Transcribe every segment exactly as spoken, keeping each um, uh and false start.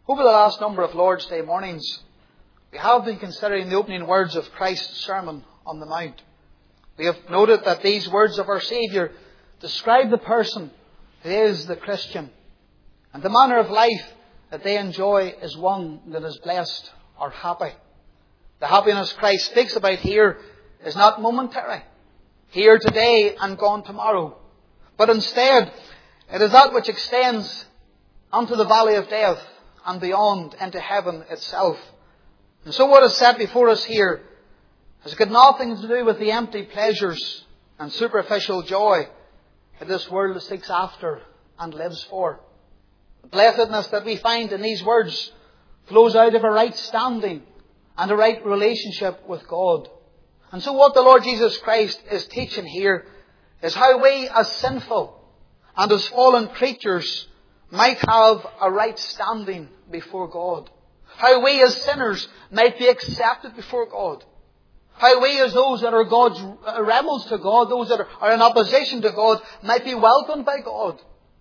Over the last number of Lord's Day mornings, we have been considering the opening words of Christ's Sermon on the Mount. We have noted that these words of our Saviour describe the person who is the Christian, and the manner of life that they enjoy is one that is blessed or happy. The happiness Christ speaks about here is not momentary, here today and gone tomorrow, but instead it is that which extends unto the valley of death and beyond into heaven itself. And so what is set before us here has got nothing to do with the empty pleasures and superficial joy that this world seeks after and lives for. The blessedness that we find in these words flows out of a right standing and a right relationship with God. And so what the Lord Jesus Christ is teaching here is how we as sinful and as fallen creatures might have a right standing before God. How we as sinners might be accepted before God. How we as those that are God's rebels to God, those that are in opposition to God, might be welcomed by God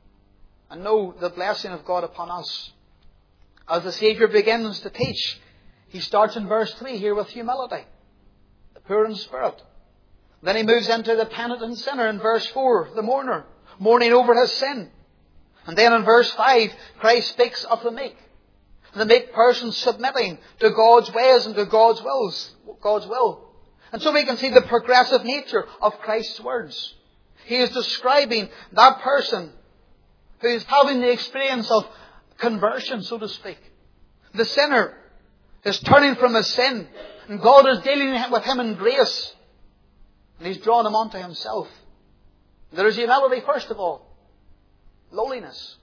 and know the blessing of God upon us. As the Saviour begins to teach, he starts in verse three here with humility, the poor in spirit. Then he moves into the penitent sinner in verse four, the mourner, mourning over his sin. And then in verse five, Christ speaks of the meek. The meek person submitting to God's ways and to God's wills, God's will. And so we can see the progressive nature of Christ's words. He is describing that person who is having the experience of conversion, so to speak. The sinner is turning from his sin, and God is dealing with him in grace. And he's drawn him onto himself. There is humility first of all. Lowliness.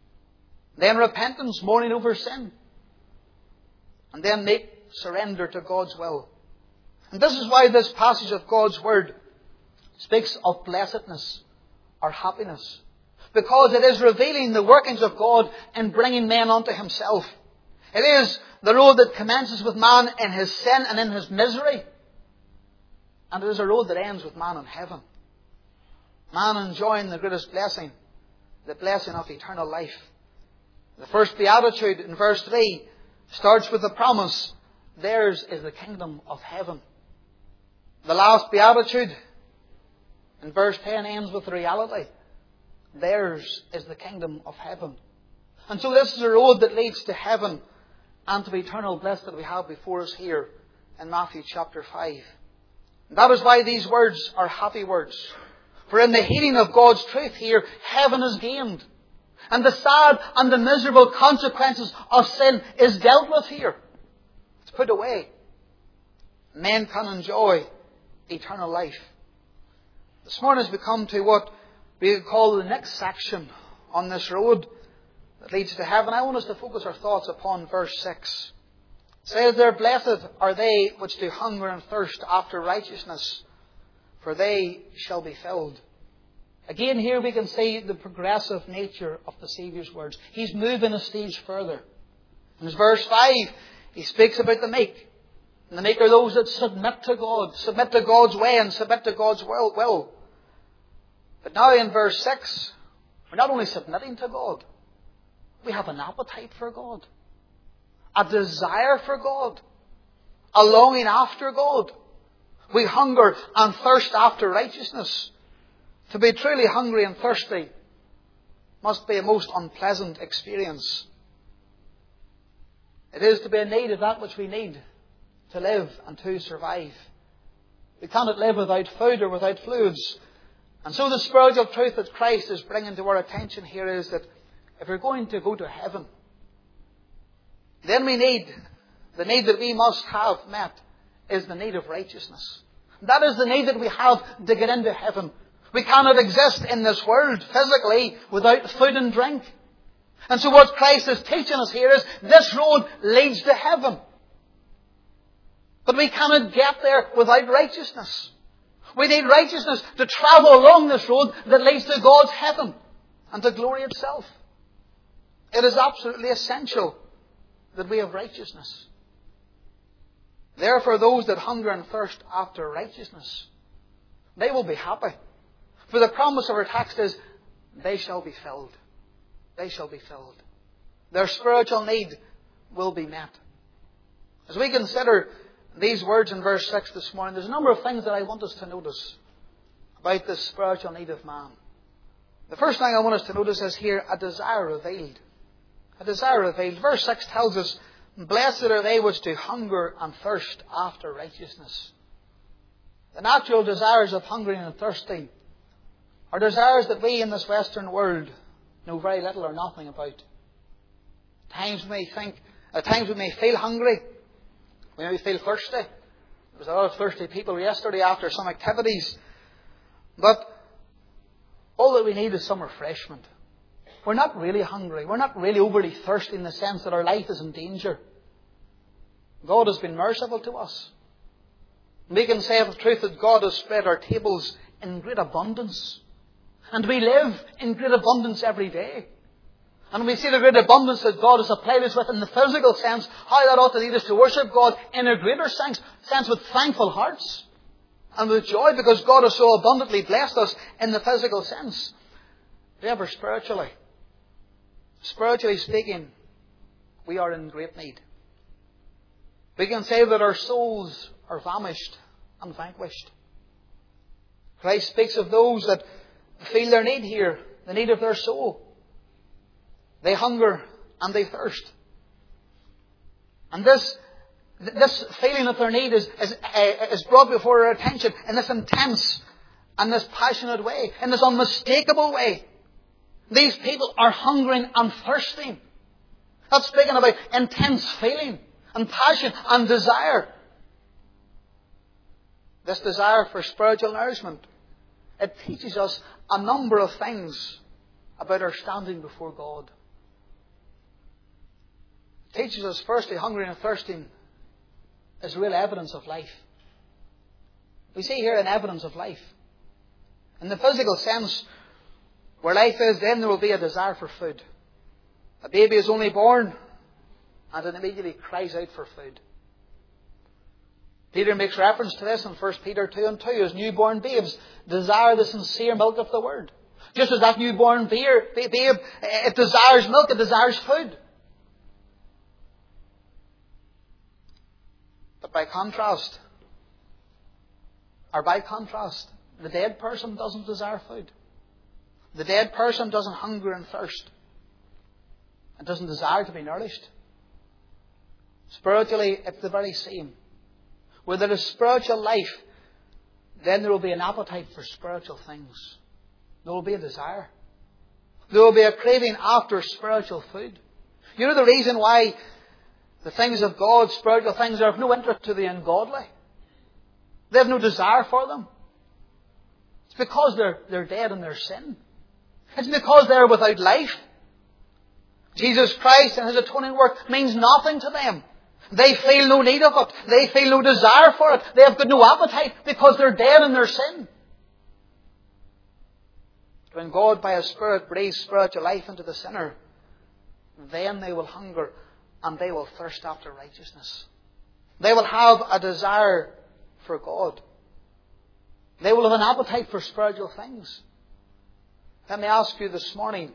Then repentance, mourning over sin. And then make surrender to God's will. And this is why this passage of God's Word speaks of blessedness or happiness. Because it is revealing the workings of God in bringing men unto Himself. It is the road that commences with man in his sin and in his misery. And it is a road that ends with man in heaven. Man enjoying the greatest blessing, the blessing of eternal life. The first beatitude in verse three starts with the promise, theirs is the kingdom of heaven. The last beatitude in verse ten ends with the reality, theirs is the kingdom of heaven. And so this is a road that leads to heaven and to the eternal bliss that we have before us here in Matthew chapter five. And that is why these words are happy words. For in the hearing of God's truth here, heaven is gained. And the sad and the miserable consequences of sin is dealt with here. It's put away. Men can enjoy eternal life. This morning as we come to what we call the next section on this road that leads to heaven, I want us to focus our thoughts upon verse six. It says there, blessed are they which do hunger and thirst after righteousness, for they shall be filled. Again, here we can see the progressive nature of the Saviour's words. He's moving a stage further. In verse five, he speaks about the meek. And the meek are those that submit to God, submit to God's way and submit to God's will. But now in verse six, we're not only submitting to God, we have an appetite for God, a desire for God, a longing after God. We hunger and thirst after righteousness. To be truly hungry and thirsty must be a most unpleasant experience. It is to be in need of that which we need to live and to survive. We cannot live without food or without fluids. And so the spiritual truth that Christ is bringing to our attention here is that if we're going to go to heaven, then we need, the need that we must have met is the need of righteousness. That is the need that we have to get into heaven. We cannot exist in this world physically without food and drink. And so what Christ is teaching us here is this road leads to heaven. But we cannot get there without righteousness. We need righteousness to travel along this road that leads to God's heaven and to glory itself. It is absolutely essential that we have righteousness. Therefore, those that hunger and thirst after righteousness, they will be happy. For the promise of our text is, they shall be filled. They shall be filled. Their spiritual need will be met. As we consider these words in verse six this morning, there's a number of things that I want us to notice about this spiritual need of man. The first thing I want us to notice is here a desire revealed. A desire revealed. Verse six tells us, blessed are they which do hunger and thirst after righteousness. The natural desires of hungering and thirsting are desires that we in this Western world know very little or nothing about. At times we may think, at times we may feel hungry. We may feel thirsty. There was a lot of thirsty people yesterday after some activities. But all that we need is some refreshment. We're not really hungry. We're not really overly thirsty in the sense that our life is in danger. God has been merciful to us. We can say of the truth that God has spread our tables in great abundance. And we live in great abundance every day. And we see the great abundance that God has supplied us with in the physical sense, how that ought to lead us to worship God in a greater sense, sense with thankful hearts and with joy, because God has so abundantly blessed us in the physical sense. However, spiritually, spiritually speaking, we are in great need. We can say that our souls are famished and vanquished. Christ speaks of those that feel their need here, the need of their soul. They hunger and they thirst. And this, this feeling of their need is, is, is brought before our attention in this intense and this passionate way, in this unmistakable way. These people are hungering and thirsting. That's speaking about intense feeling and passion and desire. This desire for spiritual nourishment, it teaches us a number of things about our standing before God. It teaches us, firstly, hungry and thirsting is real evidence of life. We see here an evidence of life. In the physical sense, where life is, then there will be a desire for food. A baby is only born and it immediately cries out for food. Peter makes reference to this in First Peter two and two. As newborn babes desire the sincere milk of the Word. Just as that newborn babe, it desires milk, it desires food. But by contrast, or by contrast, the dead person doesn't desire food. The dead person doesn't hunger and thirst. It doesn't desire to be nourished. Spiritually, it's the very same. Where there is spiritual life, then there will be an appetite for spiritual things. There will be a desire. There will be a craving after spiritual food. You know the reason why the things of God, spiritual things, are of no interest to the ungodly? They have no desire for them. It's because they're, they're dead in their sin. It's because they're without life. Jesus Christ and His atoning work means nothing to them. They feel no need of it. They feel no desire for it. They have got no appetite because they're dead in their sin. When God by His Spirit breathes spiritual life into the sinner, then they will hunger and they will thirst after righteousness. They will have a desire for God. They will have an appetite for spiritual things. Let me ask you this morning,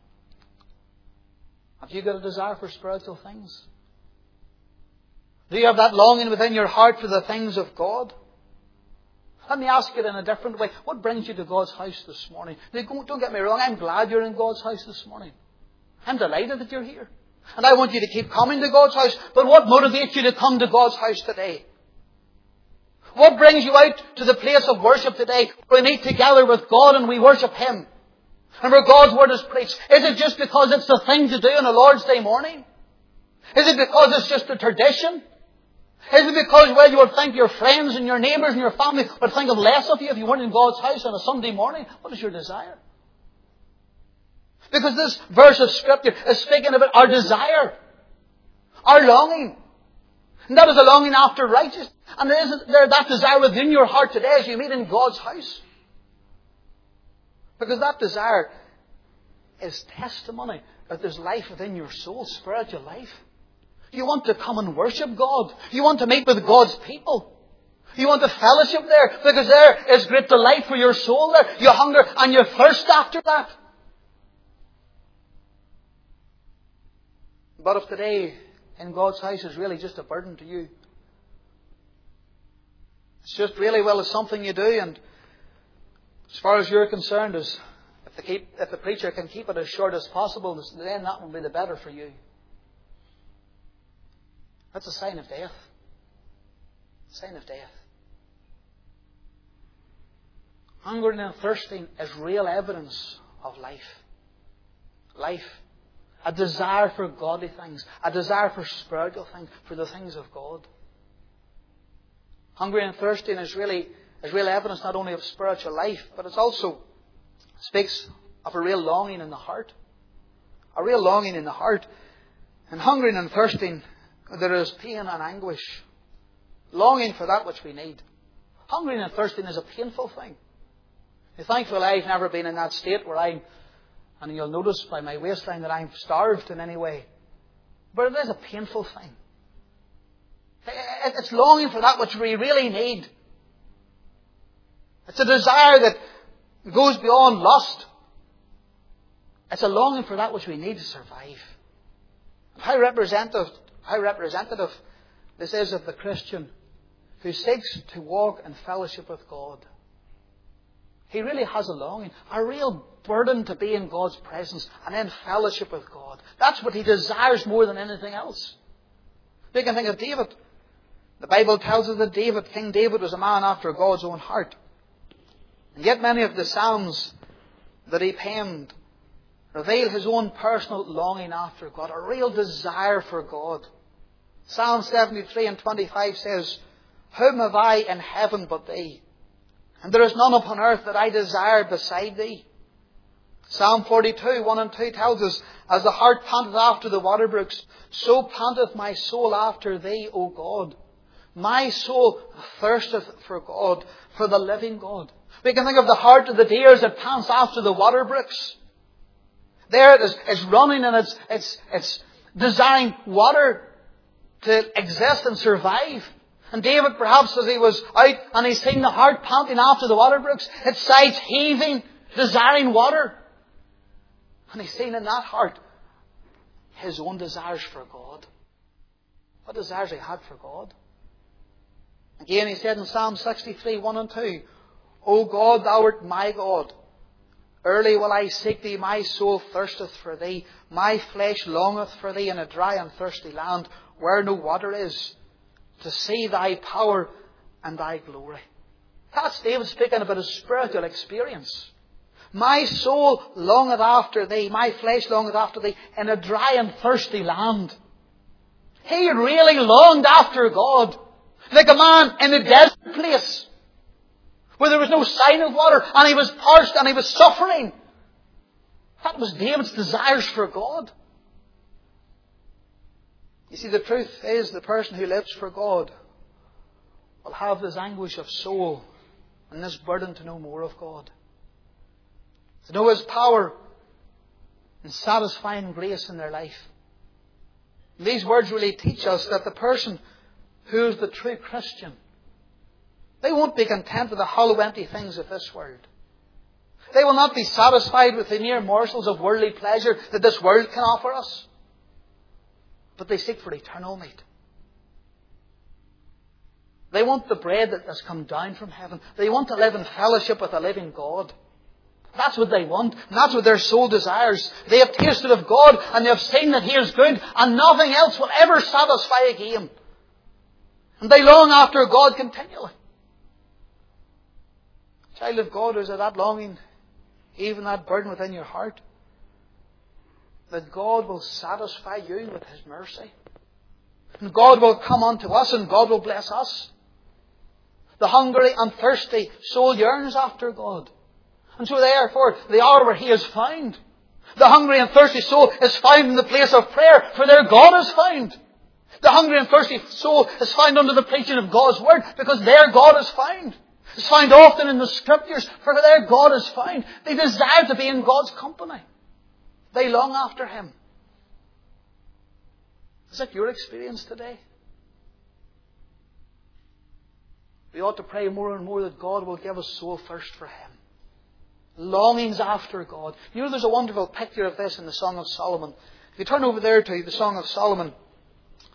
have you got a desire for spiritual things? Do you have that longing within your heart for the things of God? Let me ask it in a different way. What brings you to God's house this morning? Don't get me wrong, I'm glad you're in God's house this morning. I'm delighted that you're here. And I want you to keep coming to God's house. But what motivates you to come to God's house today? What brings you out to the place of worship today, where we meet together with God and we worship Him? And where God's Word is preached? Is it just because it's the thing to do on a Lord's Day morning? Is it because it's just a tradition? Is it because, well, you would think your friends and your neighbours and your family would think of less of you if you weren't in God's house on a Sunday morning? What is your desire? Because this verse of Scripture is speaking about our desire, our longing. And that is a longing after righteousness. And there isn't there that desire within your heart today as you meet in God's house? Because that desire is testimony that there's life within your soul, spiritual life. You want to come and worship God. You want to meet with God's people. You want to fellowship there because there is great delight for your soul there. You hunger and you thirst after that. But if today in God's house is really just a burden to you. It's just really, well, it's something you do, and as far as you're concerned, is if the, keep, if the preacher can keep it as short as possible, then that will be the better for you. That's a sign of death. A sign of death. Hungering and thirsting is real evidence of life. Life. A desire for godly things. A desire for spiritual things. For the things of God. Hungry and thirsting is really is real evidence not only of spiritual life, but it also speaks of a real longing in the heart. A real longing in the heart. And hungering and thirsting, there is pain and anguish. Longing for that which we need. Hungering and thirsting is a painful thing. Thankfully, I've never been in that state where I'm, and you'll notice by my waistline that I'm starved in any way. But it is a painful thing. It's longing for that which we really need. It's a desire that goes beyond lust. It's a longing for that which we need to survive. How representative, how representative this is of the Christian who seeks to walk in fellowship with God. He really has a longing, a real burden to be in God's presence and in fellowship with God. That's what he desires more than anything else. We can think of David. The Bible tells us that David, King David, was a man after God's own heart. And yet many of the Psalms that he penned reveal his own personal longing after God, a real desire for God. Psalm seventy-three and twenty-five says, "Whom have I in heaven but thee? And there is none upon earth that I desire beside thee." Psalm forty-two, one and two tells us, "As the hart panteth after the water brooks, so panteth my soul after thee, O God. My soul thirsteth for God, for the living God." We can think of the heart of the deer as it pants after the water brooks. There it is, it's running and it's, it's, it's desiring water to exist and survive. And David, perhaps as he was out and he's seen the hart panting after the water brooks, its sides heaving, desiring water. And he's seen in that heart his own desires for God. What desires he had for God? Again, he said in Psalm sixty-three, one and two, "O God, thou art my God. Early will I seek thee, my soul thirsteth for thee. My flesh longeth for thee in a dry and thirsty land, where no water is, to see thy power and thy glory." That's David speaking about his spiritual experience. "My soul longeth after thee, my flesh longeth after thee, in a dry and thirsty land." He really longed after God. Like a man in a desert place, where there was no sign of water, and he was parched and he was suffering. That was David's desires for God. You see, the truth is, the person who lives for God will have this anguish of soul and this burden to know more of God. To know His power and satisfying grace in their life. And these words really teach us that the person who is the true Christian, they won't be content with the hollow, empty things of this world. They will not be satisfied with the mere morsels of worldly pleasure that this world can offer us. But they seek for eternal meat. They want the bread that has come down from heaven. They want to live in fellowship with a living God. That's what they want. And that's what their soul desires. They have tasted of God and they have seen that He is good, and nothing else will ever satisfy again. And they long after God continually. Child of God, is there that longing, even that burden within your heart, that God will satisfy you with His mercy? And God will come unto us and God will bless us. The hungry and thirsty soul yearns after God. And so therefore, the hour where He is found. The hungry and thirsty soul is found in the place of prayer, for there God is found. The hungry and thirsty soul is found under the preaching of God's Word, because there God is found. It's found often in the Scriptures, for there God is found. They desire to be in God's company. They long after Him. Is that your experience today? We ought to pray more and more that God will give us soul thirst for Him. Longings after God. You know, there's a wonderful picture of this in the Song of Solomon. If you turn over there to the Song of Solomon,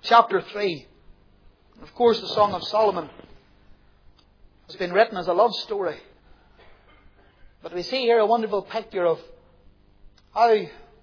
chapter three. Of course, the Song of Solomon has been written as a love story. But we see here a wonderful picture of how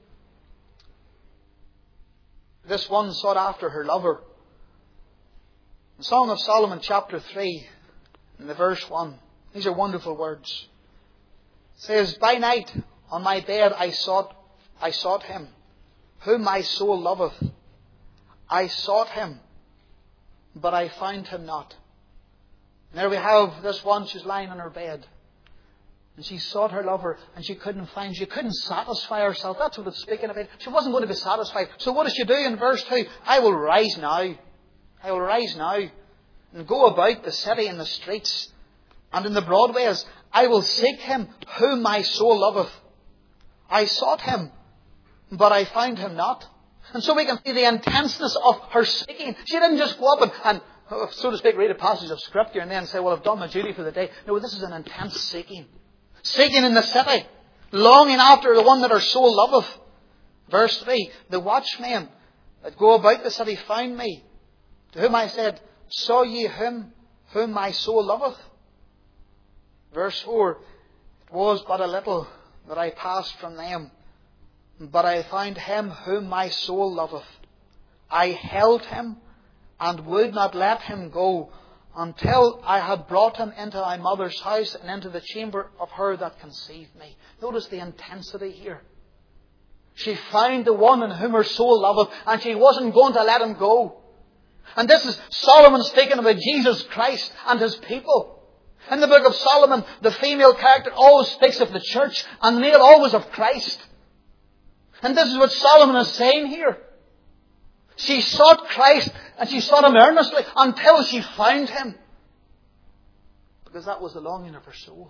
this one sought after her lover. The Song of Solomon, chapter three, in the verse one. These are wonderful words. It says, "By night on my bed I sought, I sought him, whom my soul loveth. I sought him, but I found him not." And there we have this one, she's lying on her bed. And she sought her lover and she couldn't find, she couldn't satisfy herself. That's what it's speaking about. She wasn't going to be satisfied. So what does she do in verse two? "I will rise now. I will rise now and go about the city and the streets and in the broadways. I will seek him whom my soul loveth. I sought him, but I found him not." And so we can see the intenseness of her seeking. She didn't just go up and, and so to speak, read a passage of Scripture and then say, "Well, I've done my duty for the day." No, this is an intense seeking. Seeking in the city, longing after the one that her soul loveth. Verse three, "The watchmen that go about the city found me, to whom I said, Saw ye him whom my soul loveth?" Verse four, "It was but a little that I passed from them, but I found him whom my soul loveth. I held him and would not let him go until I had brought him into my mother's house and into the chamber of her that conceived me." Notice the intensity here. She found the one in whom her soul loveth, and she wasn't going to let him go. And this is Solomon speaking about Jesus Christ and his people. In the book of Solomon, the female character always speaks of the church, and the male always of Christ. And this is what Solomon is saying here. She sought Christ, and she sought him earnestly until she found him. Because that was the longing of her soul.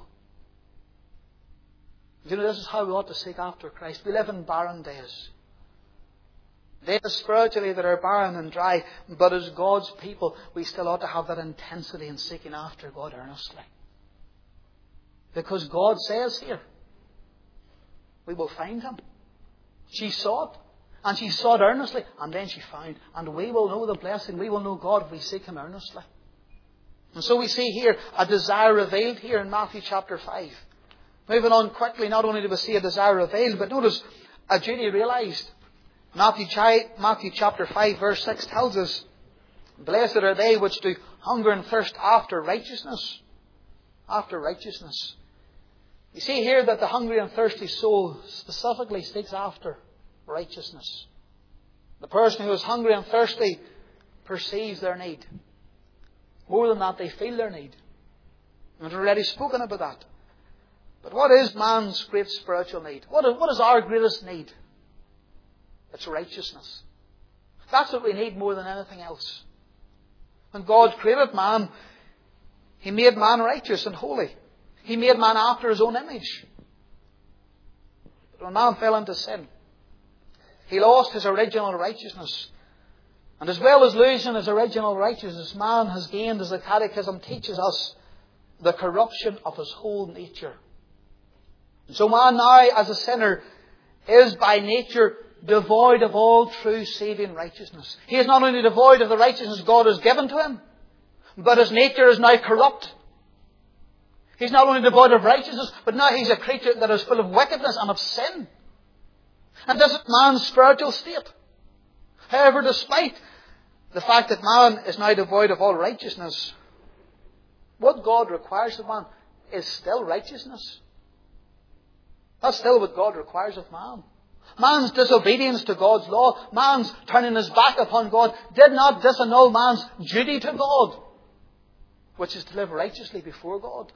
You know, this is how we ought to seek after Christ. We live in barren days. Days spiritually that are barren and dry. But as God's people, we still ought to have that intensity in seeking after God earnestly. Because God says here, we will find him. She sought, and she sought earnestly, and then she found. And we will know the blessing, we will know God if we seek him earnestly. And so we see here a desire revealed here in Matthew chapter five. Moving on quickly, not only do we see a desire revealed, but notice a duty realized. Matthew, Matthew chapter five verse six tells us, "Blessed are they which do hunger and thirst after righteousness." After righteousness. You see here that the hungry and thirsty soul specifically seeks after righteousness. The person who is hungry and thirsty perceives their need. More than that, they feel their need. We've already spoken about that. But what is man's great spiritual need? What is, what is our greatest need? It's righteousness. That's what we need more than anything else. When God created man, he made man righteous and holy. He made man after his own image. But when man fell into sin, he lost his original righteousness. And as well as losing his original righteousness, man has gained, as the Catechism teaches us, the corruption of his whole nature. And so man now, as a sinner, is by nature devoid of all true saving righteousness. He is not only devoid of the righteousness God has given to him, but his nature is now corrupt. He's not only devoid of righteousness, but now he's a creature that is full of wickedness and of sin. And this is man's spiritual state. However, despite the fact that man is now devoid of all righteousness, what God requires of man is still righteousness. That's still what God requires of man. Man's disobedience to God's law, man's turning his back upon God, did not disannul man's duty to God, which is to live righteously before God.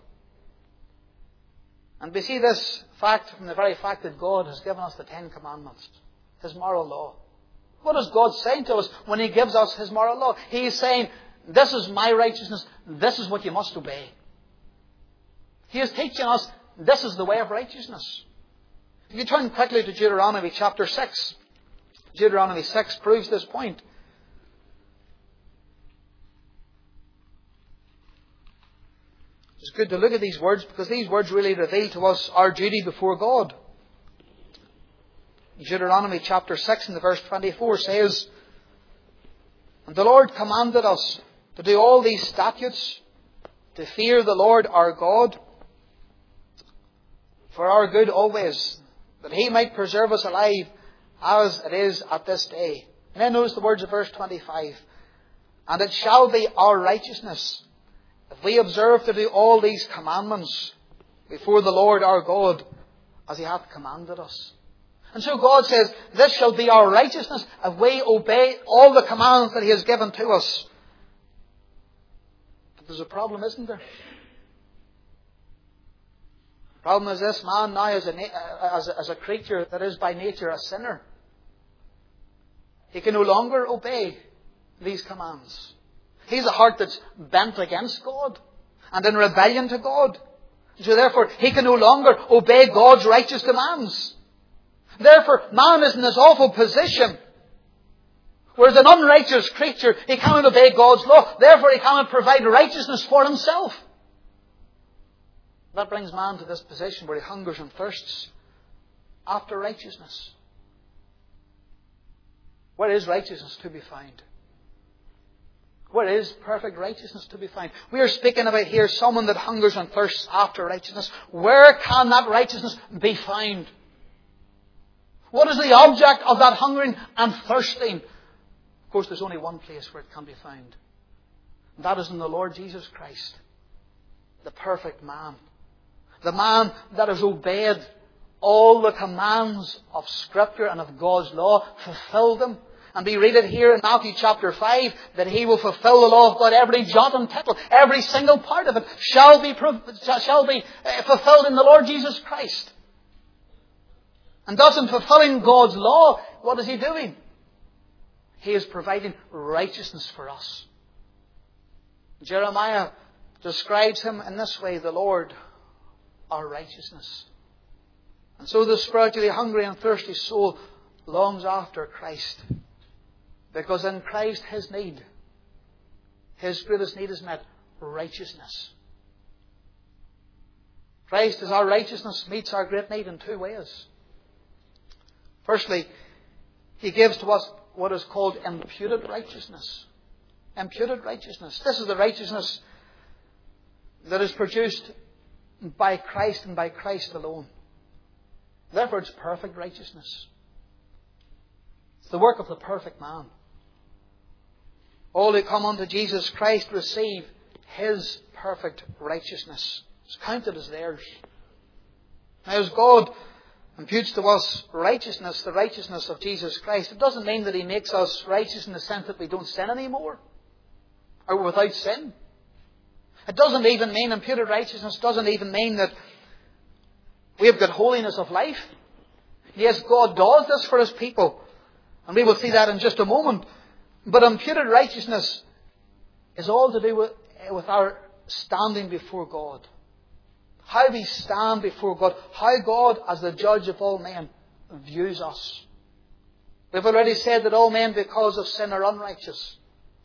And we see this fact from the very fact that God has given us the Ten Commandments, his moral law. What is God saying to us when he gives us his moral law? He is saying, this is my righteousness, this is what you must obey. He is teaching us, this is the way of righteousness. If you turn quickly to Deuteronomy chapter six, Deuteronomy six proves this point. It's good to look at these words because these words really reveal to us our duty before God. Deuteronomy chapter six and the verse twenty-four says, And the Lord commanded us to do all these statutes, to fear the Lord our God, for our good always, that He might preserve us alive as it is at this day. And then notice the words of verse twenty-five. And it shall be our righteousness, if we observe to do all these commandments before the Lord our God, as He hath commanded us. And so God says, this shall be our righteousness if we obey all the commands that He has given to us. But there's a problem, isn't there? The problem is this: man now is a, as, a, as a creature that is by nature a sinner. He can no longer obey these commands. He's a heart that's bent against God and in rebellion to God. So therefore, he can no longer obey God's righteous demands. Therefore, man is in this awful position. Whereas an unrighteous creature, he cannot obey God's law. Therefore, he cannot provide righteousness for himself. That brings man to this position where he hungers and thirsts after righteousness. Where is righteousness to be found? Where is perfect righteousness to be found? We are speaking about here someone that hungers and thirsts after righteousness. Where can that righteousness be found? What is the object of that hungering and thirsting? Of course, there's only one place where it can be found. And that is in the Lord Jesus Christ, the perfect man. The man that has obeyed all the commands of Scripture and of God's law, fulfilled them. And we read it here in Matthew chapter five, that He will fulfill the law of God. Every jot and tittle, every single part of it shall be, shall be fulfilled in the Lord Jesus Christ. And thus, in fulfilling God's law, what is He doing? He is providing righteousness for us. Jeremiah describes Him in this way: the Lord, our righteousness. And so the spiritually hungry and thirsty soul longs after Christ. Because in Christ, his need, his greatest need is met: righteousness. Christ, as our righteousness, meets our great need in two ways. Firstly, He gives to us what is called imputed righteousness. Imputed righteousness. This is the righteousness that is produced by Christ and by Christ alone. Therefore, it's perfect righteousness. It's the work of the perfect man. All who come unto Jesus Christ receive His perfect righteousness. It's counted as theirs. Now, as God imputes to us righteousness, the righteousness of Jesus Christ, it doesn't mean that He makes us righteous in the sense that we don't sin anymore, or we're without sin. It doesn't even mean, imputed righteousness doesn't even mean that we have got holiness of life. Yes, God does this for His people, and we will see that in just a moment. But imputed righteousness is all to do with, with our standing before God. How we stand before God. How God, as the judge of all men, views us. We've already said that all men, because of sin, are unrighteous.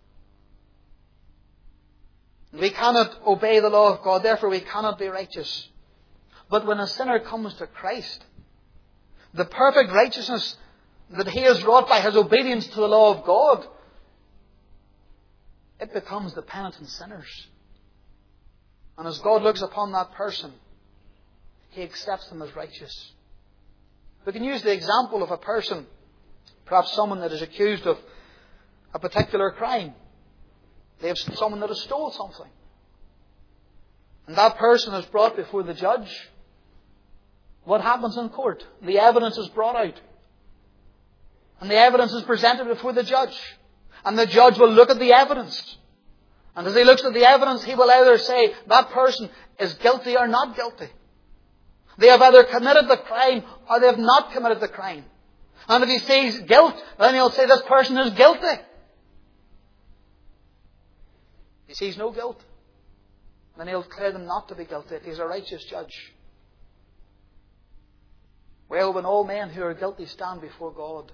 We cannot obey the law of God, therefore we cannot be righteous. But when a sinner comes to Christ, the perfect righteousness that he has wrought by his obedience to the law of God, it becomes the penitent sinners. And as God looks upon that person, He accepts them as righteous. We can use the example of a person, perhaps someone that is accused of a particular crime. They have someone that has stole something. And that person is brought before the judge. What happens in court? The evidence is brought out. And the evidence is presented before the judge. And the judge will look at the evidence. And as he looks at the evidence, he will either say that person is guilty or not guilty. They have either committed the crime or they have not committed the crime. And if he sees guilt, then he'll say this person is guilty. If he sees no guilt, then he'll declare them not to be guilty if he's a righteous judge. Well, when all men who are guilty stand before God,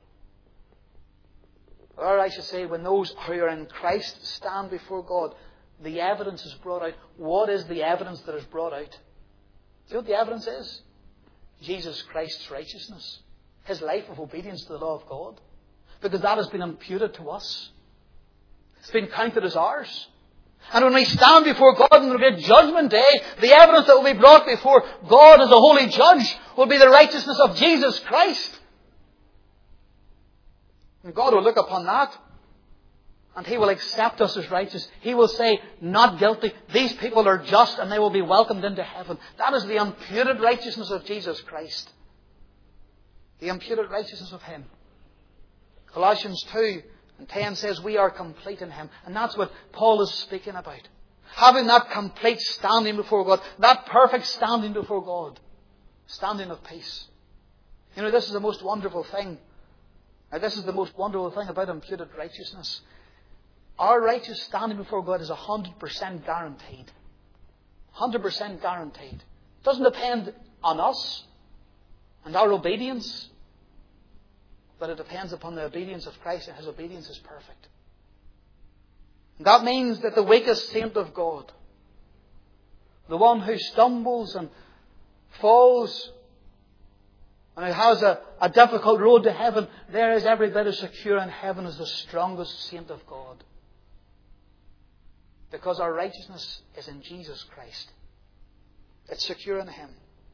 or I should say, when those who are in Christ stand before God, the evidence is brought out. What is the evidence that is brought out? Do you know what the evidence is? Jesus Christ's righteousness. His life of obedience to the law of God. Because that has been imputed to us. It's been counted as ours. And when we stand before God on the great judgment day, the evidence that will be brought before God as a holy judge will be the righteousness of Jesus Christ. And God will look upon that, and He will accept us as righteous. He will say, not guilty. These people are just, and they will be welcomed into heaven. That is the imputed righteousness of Jesus Christ. The imputed righteousness of Him. Colossians two and ten says we are complete in Him. And that's what Paul is speaking about. Having that complete standing before God. That perfect standing before God. Standing of peace. You know, this is the most wonderful thing. Now, this is the most wonderful thing about imputed righteousness. Our righteous standing before God is one hundred percent guaranteed. one hundred percent guaranteed. It doesn't depend on us and our obedience, but it depends upon the obedience of Christ, and His obedience is perfect. And that means that the weakest saint of God, the one who stumbles and falls and who has a, a difficult road to heaven, there is every bit as secure in heaven as the strongest saint of God. Because our righteousness is in Jesus Christ. It's secure in Him.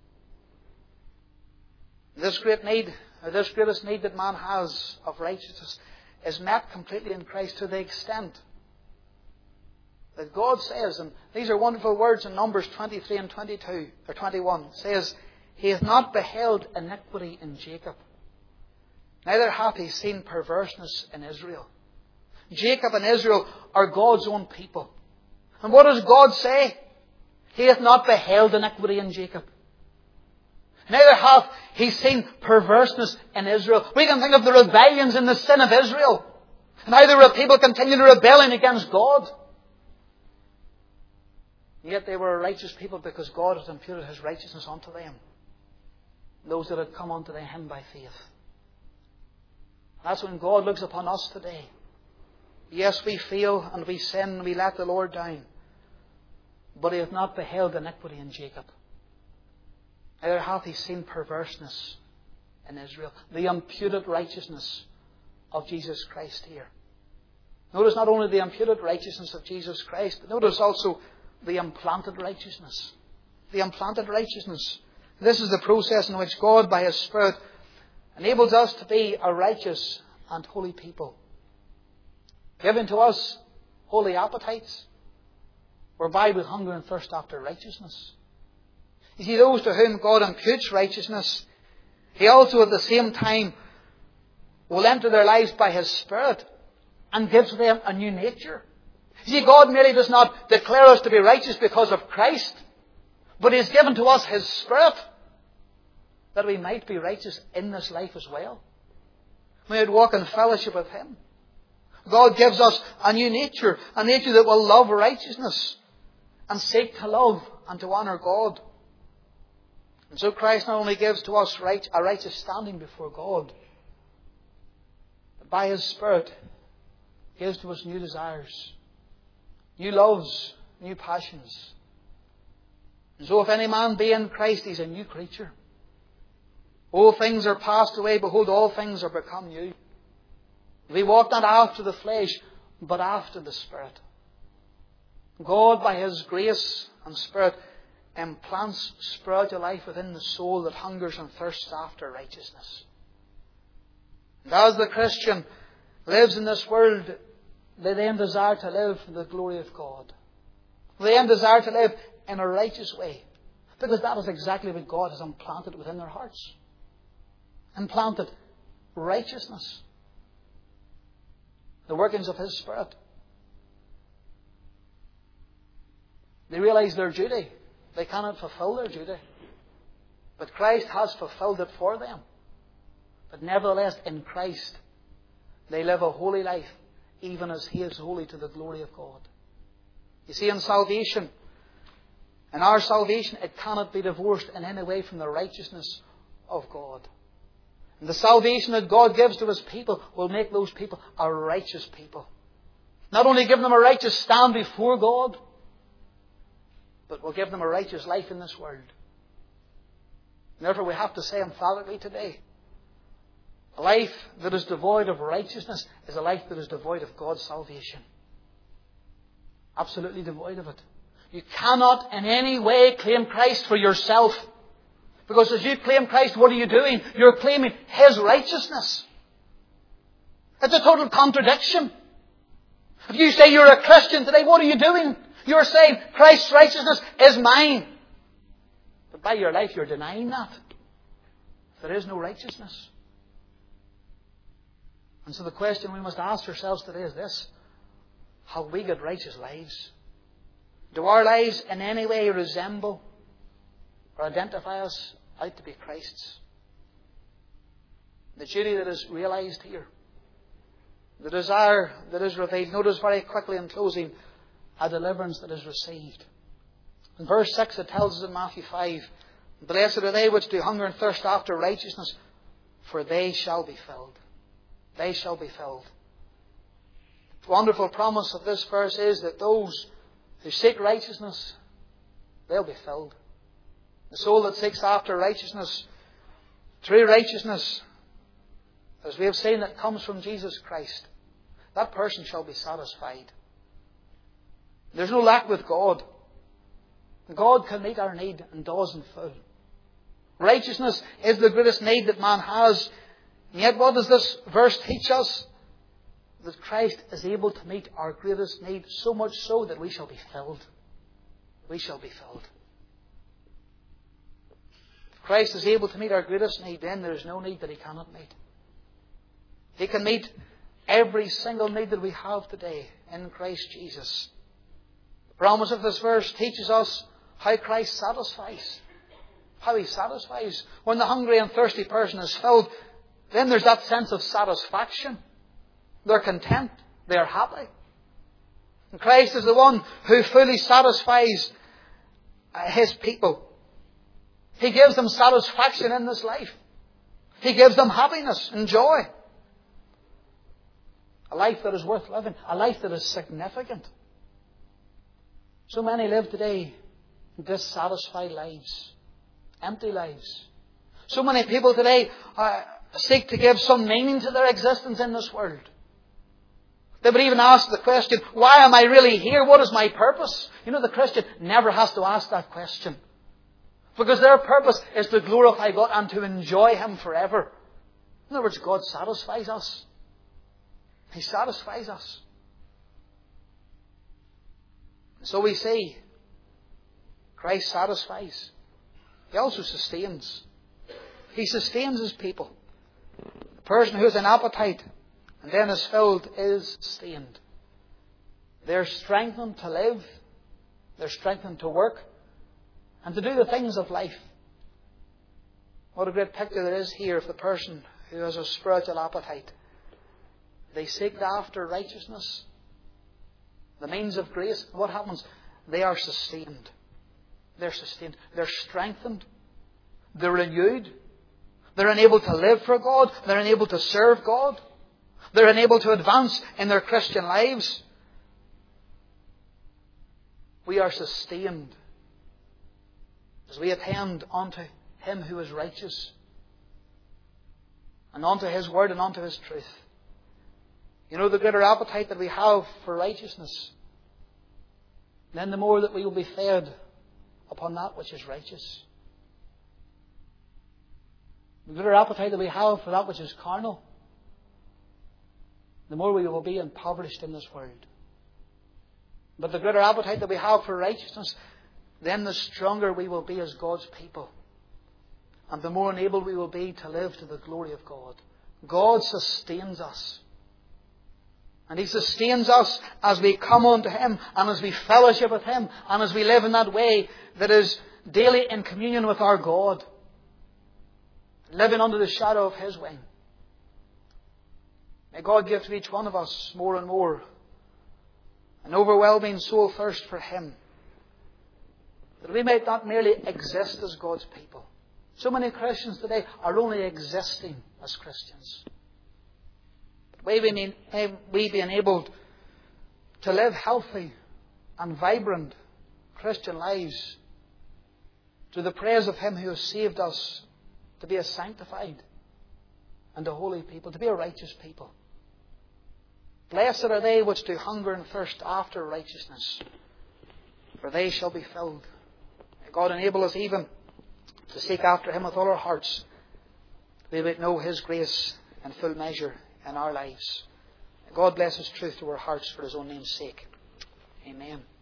This great need, or this greatest need that man has of righteousness, is met completely in Christ to the extent that God says, and these are wonderful words in Numbers twenty-three and twenty-two, or twenty-one, says, He hath not beheld iniquity in Jacob, neither hath He seen perverseness in Israel. Jacob and Israel are God's own people. And what does God say? He hath not beheld iniquity in Jacob. Neither hath He seen perverseness in Israel. We can think of the rebellions and the sin of Israel, and how there were people continuing rebelling against God. Yet they were a righteous people because God had imputed His righteousness unto them. Those that had come unto Him by faith. That's when God looks upon us today. Yes, we fail and we sin and we let the Lord down. But He hath not beheld iniquity in Jacob. Neither hath He seen perverseness in Israel. The imputed righteousness of Jesus Christ here. Notice not only the imputed righteousness of Jesus Christ, but notice also the implanted righteousness. The implanted righteousness. This is the process in which God, by His Spirit, enables us to be a righteous and holy people. Giving to us holy appetites, whereby we hunger and thirst after righteousness. You see, those to whom God imputes righteousness, He also at the same time will enter their lives by His Spirit and gives them a new nature. You see, God merely does not declare us to be righteous because of Christ, but He has given to us His Spirit that we might be righteous in this life as well. We would walk in fellowship with Him. God gives us a new nature, a nature that will love righteousness and seek to love and to honour God. And so Christ not only gives to us right, a righteous standing before God, but by His Spirit gives to us new desires, new loves, new passions. And so if any man be in Christ, he's a new creature. All things are passed away, behold, all things are become new. We walk not after the flesh, but after the Spirit. God, by His grace and Spirit, implants spiritual life within the soul that hungers and thirsts after righteousness. And as the Christian lives in this world, they then desire to live for the glory of God. They then desire to live in a righteous way, because that is exactly what God has implanted within their hearts. Implanted righteousness. The workings of His Spirit. They realize their duty. They cannot fulfill their duty. But Christ has fulfilled it for them. But nevertheless, in Christ, they live a holy life, even as He is holy, to the glory of God. You see, in salvation, in our salvation, it cannot be divorced in any way from the righteousness of God. And the salvation that God gives to His people will make those people a righteous people. Not only give them a righteous stand before God, but will give them a righteous life in this world. And therefore we have to say emphatically today, a life that is devoid of righteousness is a life that is devoid of God's salvation. Absolutely devoid of it. You cannot in any way claim Christ for yourself. Because as you claim Christ, what are you doing? You're claiming His righteousness. It's a total contradiction. If you say you're a Christian today, what are you doing? You're saying Christ's righteousness is mine. But by your life you're denying that. There is no righteousness. And so the question we must ask ourselves today is this. Have we got righteous lives? Do our lives in any way resemble or identify us out to be Christ's? The duty that is realized here. The desire that is revealed. Notice very quickly in closing, a deliverance that is received. In verse six it tells us in Matthew five, Blessed are they which do hunger and thirst after righteousness, for they shall be filled. They shall be filled. The wonderful promise of this verse is that those who seek righteousness, they'll be filled. The soul that seeks after righteousness, true righteousness, as we have seen, that comes from Jesus Christ, that person shall be satisfied. There's no lack with God. God can meet our need and does in full. Righteousness is the greatest need that man has. And yet what does this verse teach us? That Christ is able to meet our greatest need, so much so that we shall be filled. We shall be filled. If Christ is able to meet our greatest need, then there is no need that He cannot meet. He can meet every single need that we have today in Christ Jesus. The promise of this verse teaches us how Christ satisfies. How He satisfies. When the hungry and thirsty person is filled, then there's that sense of satisfaction. They're content. They're happy. And Christ is the one who fully satisfies His people. He gives them satisfaction in this life. He gives them happiness and joy. A life that is worth living. A life that is significant. So many live today dissatisfied lives. Empty lives. So many people today uh, seek to give some meaning to their existence in this world. They would even ask the question, why am I really here? What is my purpose? You know, the Christian never has to ask that question. Because their purpose is to glorify God and to enjoy Him forever. In other words, God satisfies us. He satisfies us. So we see, Christ satisfies. He also sustains. He sustains His people. The person who has an appetite and then is filled is sustained. They're strengthened to live. They're strengthened to work and to do the things of life. What a great picture there is here of the person who has a spiritual appetite. They seek after righteousness, the means of grace. What happens? They are sustained. They're sustained. They're strengthened. They're renewed. They're enabled to live for God. They're enabled to serve God. They're enabled to advance in their Christian lives. We are sustained as we attend unto Him who is righteous and unto His word and unto His truth. You know, the greater appetite that we have for righteousness, then the more that we will be fed upon that which is righteous. The greater appetite that we have for that which is carnal, the more we will be impoverished in this world. But the greater appetite that we have for righteousness, then the stronger we will be as God's people. And the more enabled we will be to live to the glory of God. God sustains us. And He sustains us as we come unto Him and as we fellowship with Him and as we live in that way that is daily in communion with our God. Living under the shadow of His wing. May God give to each one of us more and more an overwhelming soul thirst for Him. That we may not merely exist as God's people. So many Christians today are only existing as Christians. May we, mean, may we be enabled to live healthy and vibrant Christian lives to the praise of Him who has saved us to be a sanctified and a holy people, to be a righteous people. Blessed are they which do hunger and thirst after righteousness, for they shall be filled. May God enable us even to seek after Him with all our hearts, that we might know His grace in full measure in our lives. May God bless His truth to our hearts for His own name's sake. Amen.